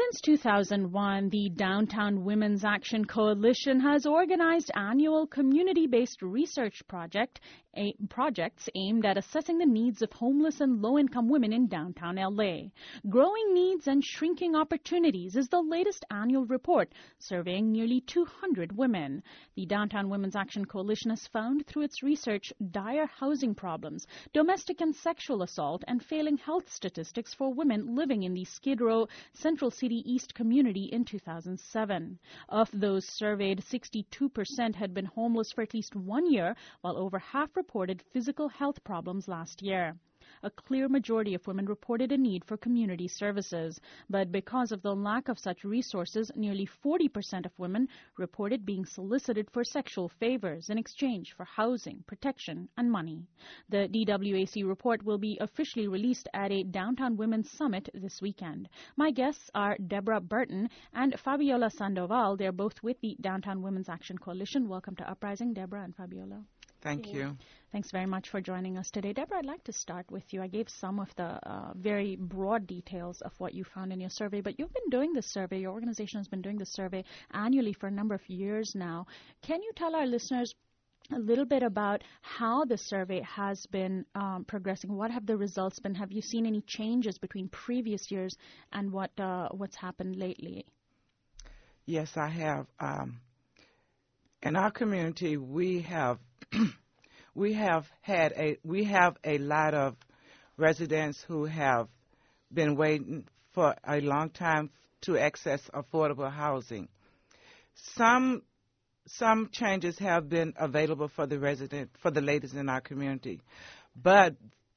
Since 2001, the Downtown Women's Action Coalition has organized annual community-based research projects aimed at assessing the needs of homeless and low-income women in downtown LA. Growing Needs and Shrinking Opportunities is the latest annual report, surveying nearly 200 women. The Downtown Women's Action Coalition has found through its research dire housing problems, domestic and sexual assault, and failing health statistics for women living in the Skid Row, Central City East community in 2007. Of those surveyed, 62% had been homeless for at least 1 year, while over half reported physical health problems last year. A clear majority of women reported a need for community services, but because of the lack of such resources, nearly 40% of women reported being solicited for sexual favors in exchange for housing, protection, and money. The DWAC report will be officially released at a Downtown Women's Summit this weekend. My guests are Deborah Burton and Fabiola Sandoval. They're both with the Downtown Women's Action Coalition. Welcome to Uprising, Deborah and Fabiola. Thank you. Thanks very much for joining us today. Deborah, I'd like to start with you. I gave some of the very broad details of what you found in your survey, but you've been doing this survey, your organization has been doing this survey annually for a number of years now. Can you tell our listeners a little bit about how the survey has been progressing? What have the results been? Have you seen any changes between previous years and what's happened lately? Yes, I have. In our community, we have a lot of residents who have been waiting for a long time to access affordable housing. Some changes have been available for the ladies in our community, but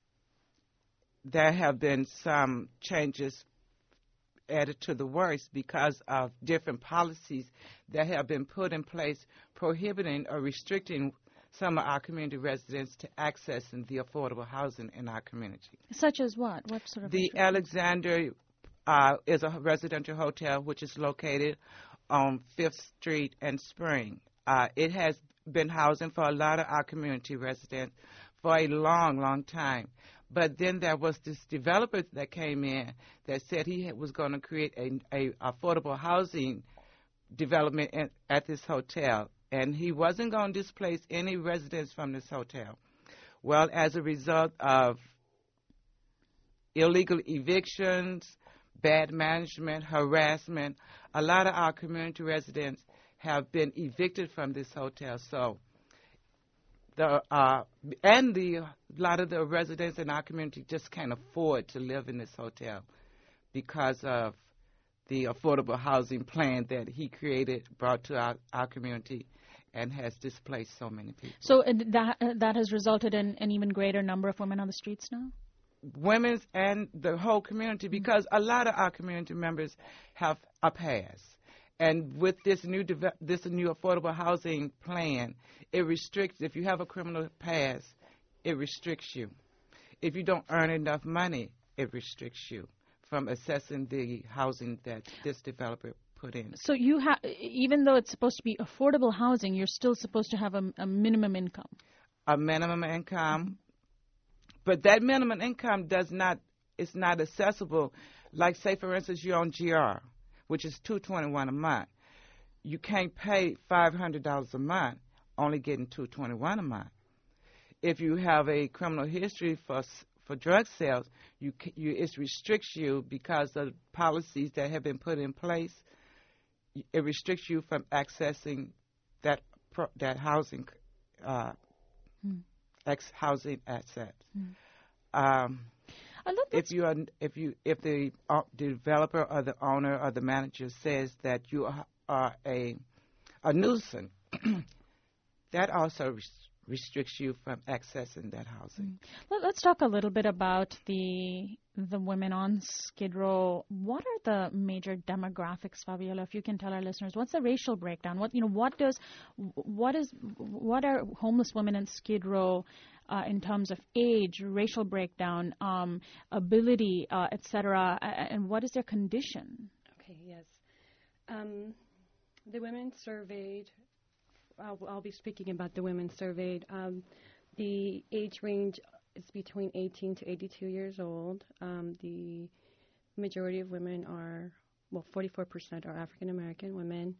there have been some changes added to the worst because of different policies that have been put in place prohibiting or restricting some of our community residents to accessing the affordable housing in our community. Such as what? What sort of? The Alexander is a residential hotel which is located on 5th Street and Spring. It has been housing for a lot of our community residents for a long, long time. But then there was this developer that came in that said he was going to create a affordable housing development at this hotel, and he wasn't going to displace any residents from this hotel. Well, as a result of illegal evictions, bad management, harassment, a lot of our community residents have been evicted from this hotel. So a lot of the residents in our community just can't afford to live in this hotel because of the affordable housing plan that he brought to our community, and has displaced so many people. So that has resulted in an even greater number of women on the streets now? Women and the whole community, because a lot of our community members have a past. And with this new affordable housing plan, it restricts, if you have a criminal past, it restricts you. If you don't earn enough money, it restricts you from accessing the housing that this developer put in. So even though it's supposed to be affordable housing, you're still supposed to have a minimum income. A minimum income, but that minimum income is not accessible. Like, say, for instance, you're on GR, which is $221 a month. You can't pay $500 a month, only getting $221 a month. If you have a criminal history for drug sales, it restricts you because of policies that have been put in place. It restricts you from accessing that housing, housing assets. If the developer or the owner or the manager says that you are a nuisance, that also restricts you from accessing that housing. Let's talk a little bit about the women on Skid Row. What are the major demographics, Fabiola? If you can tell our listeners, what's the racial breakdown? What are homeless women in Skid Row in terms of age, racial breakdown, ability, etc., and what is their condition? Okay. Yes. The women surveyed. I'll be speaking about the women surveyed. The age range is between 18 to 82 years old. The majority of women are 44% are African American women,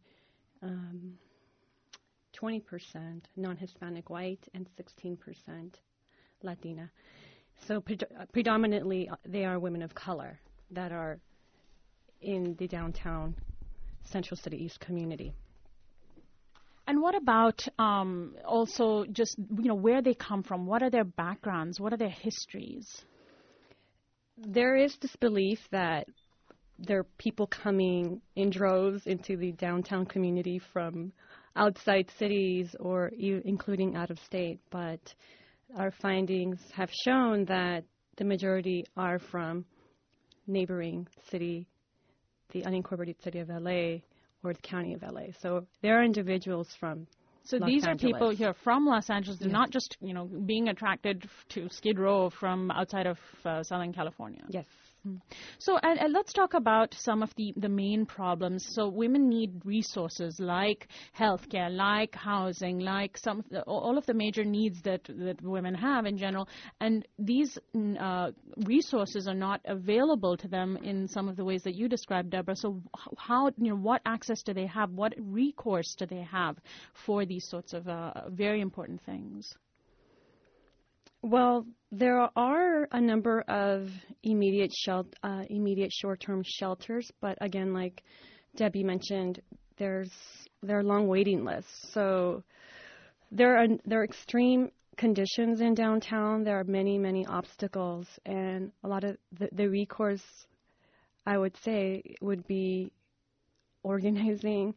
20% non-Hispanic white, and 16% Latina. So predominantly they are women of color that are in the downtown Central City East community. And what about also just, where they come from? What are their backgrounds? What are their histories? There is this belief that there are people coming in droves into the downtown community from outside cities or including out of state, but our findings have shown that the majority are from neighboring city, the unincorporated city of LA or the county of LA. So there are individuals from Los these Angeles. are people here from Los Angeles. They're Yes. not just, being attracted to Skid Row from outside of Southern California. Yes. So and let's talk about some of the main problems. So women need resources like healthcare, like housing, like all of the major needs that women have in general. And these resources are not available to them in some of the ways that you described, Deborah. So how, what access do they have? What recourse do they have for these sorts of very important things? Well, there are a number of immediate short-term shelters, but again, like Debbie mentioned, there are long waiting lists. So there are extreme conditions in downtown. There are many obstacles, and a lot of the recourse, I would say, would be organizing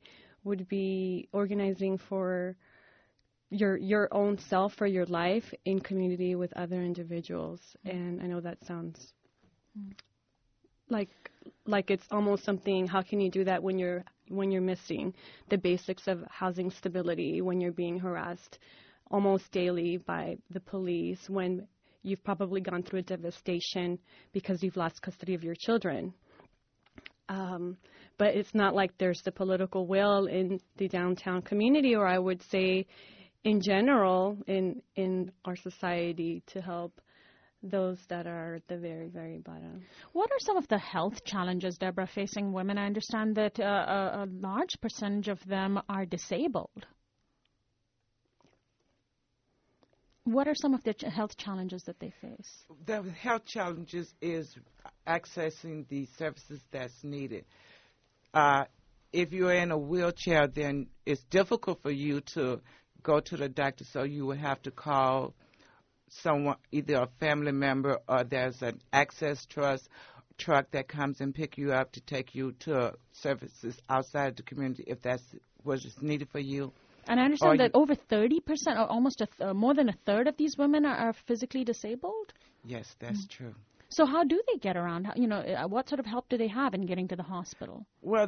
for your own self or your life in community with other individuals. And I know that sounds like it's almost something, how can you do that when you're missing the basics of housing stability, when you're being harassed almost daily by the police, when you've probably gone through a devastation because you've lost custody of your children. But it's not like there's the political will in the downtown community, or I would say in general in our society, to help those that are at the very, very bottom. What are some of the health challenges, Deborah, facing women? I understand that a large percentage of them are disabled. What are some of the health challenges that they face? The health challenges is accessing the services that's needed. If you're in a wheelchair, then it's difficult for you to go to the doctor, so you will have to call someone, either a family member, or there's an access truck that comes and pick you up to take you to services outside the community if that's what is needed for you. And I understand that over 30%, or almost more than a third of these women are physically disabled? Yes, that's true. So how do they get around? What sort of help do they have in getting to the hospital? Well,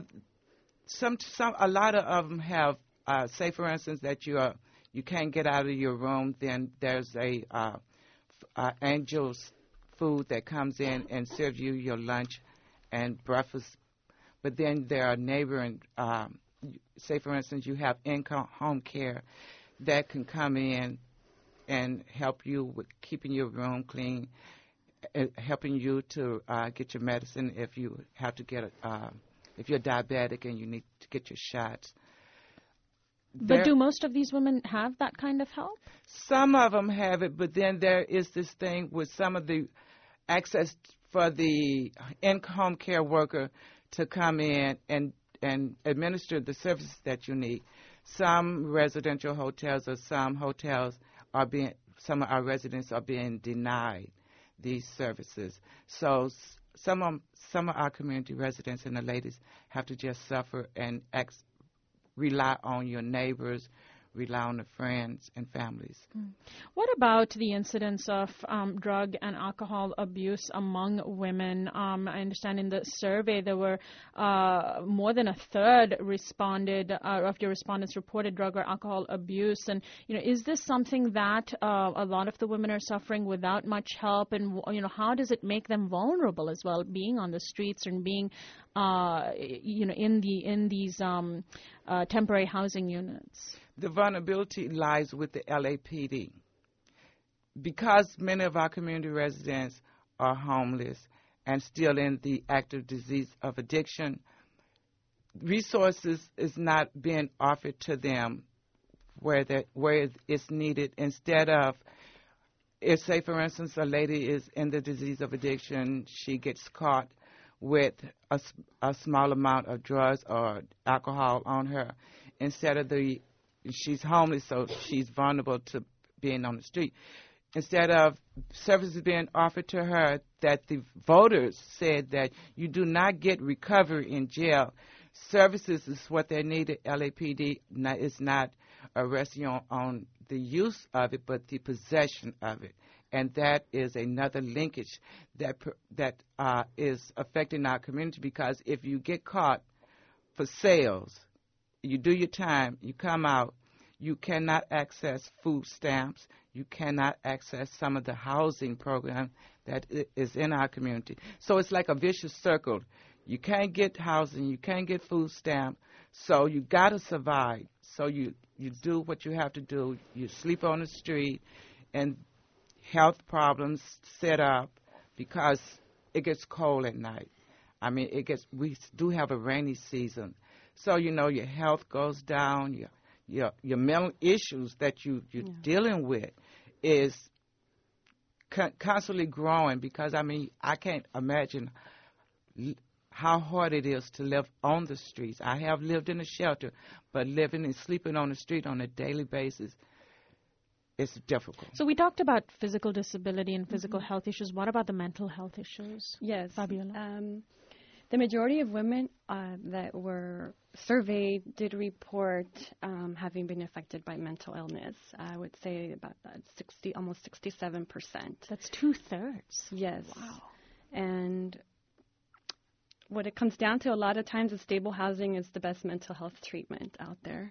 a lot of them have, say for instance, that you can't get out of your room, then there's a Angel's food that comes in and serves you your lunch and breakfast. But then there are neighboring, say for instance, you have in-home care that can come in and help you with keeping your room clean, helping you to get your medicine if you have to get if you're diabetic and you need to get your shots. But do most of these women have that kind of help? Some of them have it, but then there is this thing with some of the access for the in-home care worker to come in and administer the services that you need. Some residential hotels or some hotels some of our residents are being denied these services. So some of our community residents and the ladies have to just suffer and rely on your neighbors, rely on the friends and families. What about the incidence of drug and alcohol abuse among women? I understand in the survey there were more than a third of your respondents reported drug or alcohol abuse. And is this something that a lot of the women are suffering without much help? And how does it make them vulnerable as well, being on the streets and being in these temporary housing units? The vulnerability lies with the LAPD. Because many of our community residents are homeless and still in the active disease of addiction, resources is not being offered to them where it's needed. Instead of, if, say, for instance, a lady is in the disease of addiction, she gets caught with a small amount of drugs or alcohol on her. Instead of she's homeless, so she's vulnerable to being on the street. Instead of services being offered to her, that the voters said that you do not get recovery in jail. Services is what they need. LAPD is not arresting on the use of it, but the possession of it. And that is another linkage that is affecting our community, because if you get caught for sales, you do your time, you come out, you cannot access food stamps, you cannot access some of the housing program that is in our community. So it's like a vicious circle. You can't get housing, you can't get food stamp, so you got to survive. So you do what you have to do. You sleep on the street, and health problems set up because it gets cold at night. I mean, we do have a rainy season. So, your health goes down, your mental issues that you're dealing with is constantly growing, because, I can't imagine how hard it is to live on the streets. I have lived in a shelter, but living and sleeping on the street on a daily basis, it's difficult. So we talked about physical disability and physical health issues. What about the mental health issues? Yes. Fabiola? The majority of women that were surveyed did report having been affected by mental illness. I would say about almost 67%. That's 2/3. Yes. Wow. And what it comes down to a lot of times is stable housing is the best mental health treatment out there.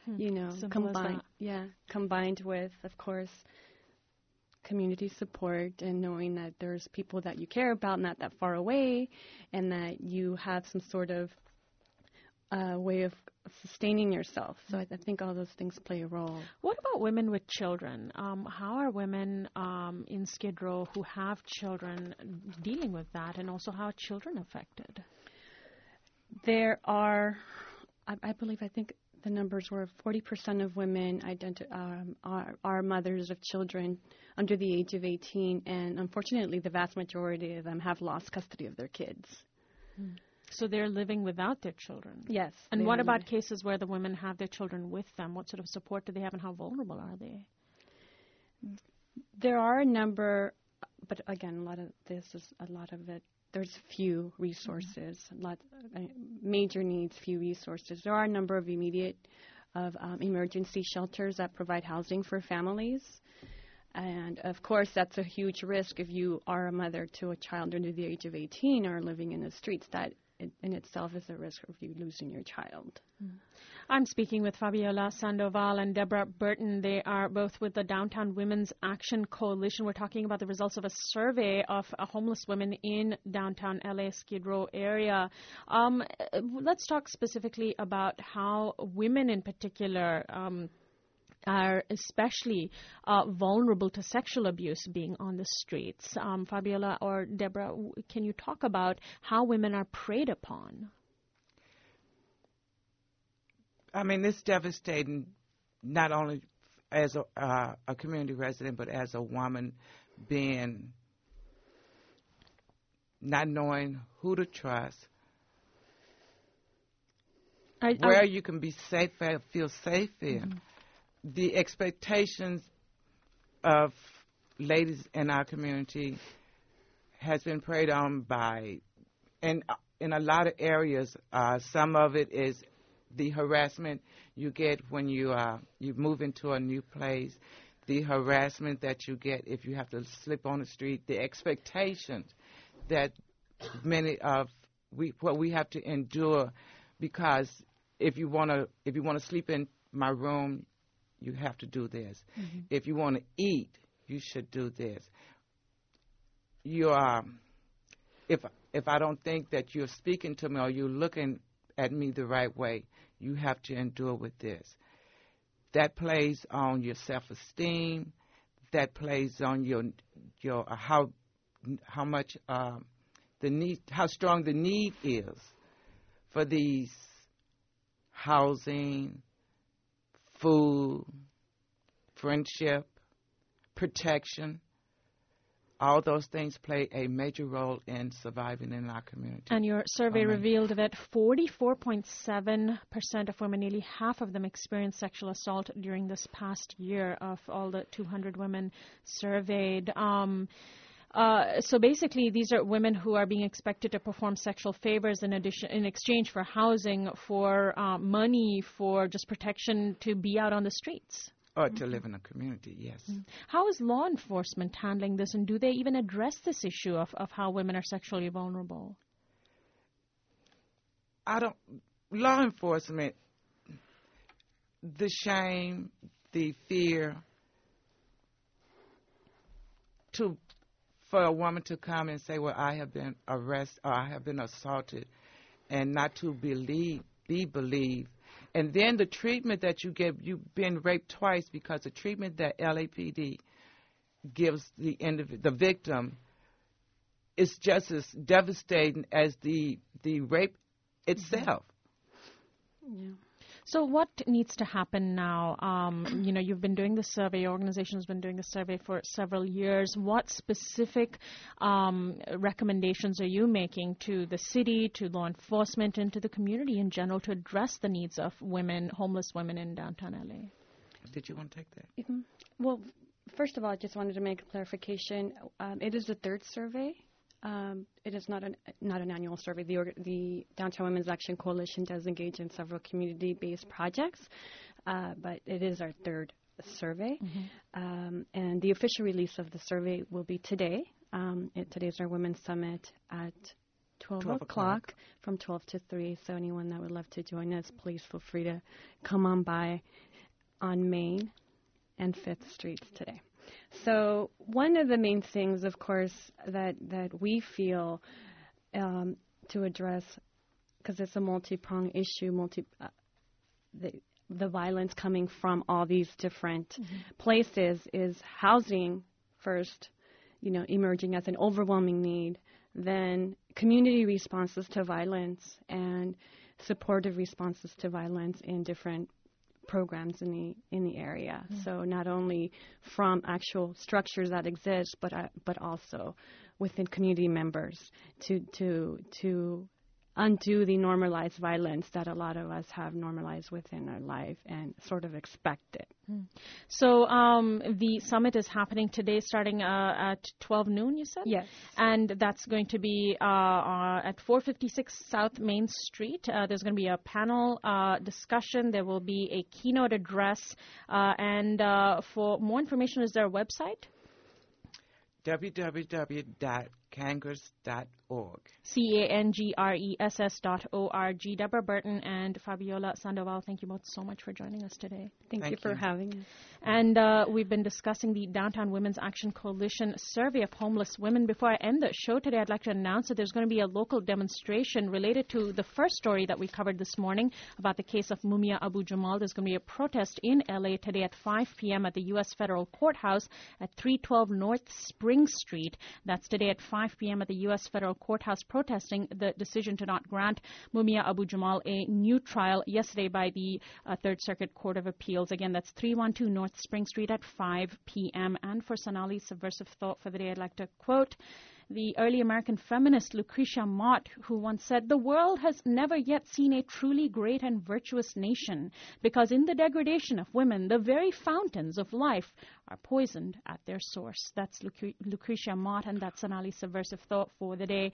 Combined with, of course, community support and knowing that there's people that you care about not that far away, and that you have some sort of way of sustaining yourself. So I think all those things play a role. What about women with children? How are women in Skid Row who have children dealing with that, and also how are children affected? There are, I think the numbers were 40% of women are mothers of children under the age of 18, and unfortunately the vast majority of them have lost custody of their kids. So they're living without their children? Yes. And what about cases where the women have their children with them? What sort of support do they have, and how vulnerable are they? There are a number, but again, a lot of it. There's few resources, major needs, few resources. There are a number of emergency shelters that provide housing for families. And, of course, that's a huge risk if you are a mother to a child under the age of 18 or living in the streets. That in itself is a risk of you losing your child. I'm speaking with Fabiola Sandoval and Deborah Burton. They are both with the Downtown Women's Action Coalition. We're talking about the results of a survey of homeless women in downtown LA Skid Row area. Let's talk specifically about how women in particular are especially vulnerable to sexual abuse being on the streets. Fabiola or Deborah, can you talk about how women are preyed upon? It's devastating, not only as a community resident, but as a woman, not knowing who to trust, where you can be safe, feel safe in. Mm-hmm. The expectations of ladies in our community has been preyed on by, and in a lot of areas, some of it is the harassment you get when you move into a new place, the harassment that you get if you have to sleep on the street, the expectations that what we have to endure, because if you want to sleep in my room, you have to do this. Mm-hmm. If you want to eat, you should do this. If I don't think that you're speaking to me or you're looking at me the right way, you have to endure with this. That plays on your self-esteem. That plays on your how much the need, how strong the need is for these housing, food, friendship, protection. All those things play a major role in surviving in our community. And your survey revealed that 44.7% of women, nearly half of them, experienced sexual assault during this past year of all the 200 women surveyed. So basically, these are women who are being expected to perform sexual favors in exchange for housing, for money, for just protection to be out on the streets. Or to live in a community, yes. How is law enforcement handling this, and do they even address this issue of how women are sexually vulnerable? Law enforcement, the shame, the fear for a woman to come and say, well, I have been arrested or I have been assaulted, and not to be believed. And then the treatment that you get, you've been raped twice, because the treatment that LAPD gives the victim is just as devastating as the rape itself. Yeah. So what needs to happen now? You've been doing this survey, your organization has been doing this survey for several years. What specific recommendations are you making to the city, to law enforcement, and to the community in general to address the needs of women, homeless women in downtown LA? Did you want to take that? Mm-hmm. Well, first of all, I just wanted to make a clarification. It is the third survey. It is not an annual survey. The Downtown Women's Action Coalition does engage in several community-based projects, but it is our third survey. Mm-hmm. And the official release of the survey will be today. Today's our Women's Summit at 12 o'clock from 12 to 3. So anyone that would love to join us, please feel free to come on by on Main and 5th Streets today. So one of the main things, of course, that we feel to address, because it's a multi-pronged issue, the violence coming from all these different places, is housing first, emerging as an overwhelming need, then community responses to violence and supportive responses to violence in different programs in the area. So not only from actual structures that exist, but also within community members to undo the normalized violence that a lot of us have normalized within our life and sort of expect it. So the summit is happening today, starting at 12 noon, you said? Yes. And that's going to be at 456 South Main Street. There's going to be a panel discussion. There will be a keynote address. And for more information, is there a website? www.cangres.org. CANGRESS.org. Deborah Burton and Fabiola Sandoval, thank you both so much for joining us today. Thank you for having us. And we've been discussing the Downtown Women's Action Coalition survey of homeless women. Before I end the show today, I'd like to announce that there's going to be a local demonstration related to the first story that we covered this morning about the case of Mumia Abu Jamal. There's going to be a protest in LA today at 5 p.m. at the U.S. Federal Courthouse at 312 North Spring Street. That's today at 5 p.m. at the U.S. Federal Courthouse, protesting the decision to not grant Mumia Abu Jamal a new trial yesterday by the Third Circuit Court of Appeals. Again, that's 312 North Spring Street at 5 p.m. And for Sonali's subversive thought for the day, I'd like to quote the early American feminist Lucretia Mott, who once said, "The world has never yet seen a truly great and virtuous nation, because in the degradation of women, the very fountains of life are poisoned at their source." That's Lucretia Mott, and that's Sonali's subversive thought for the day.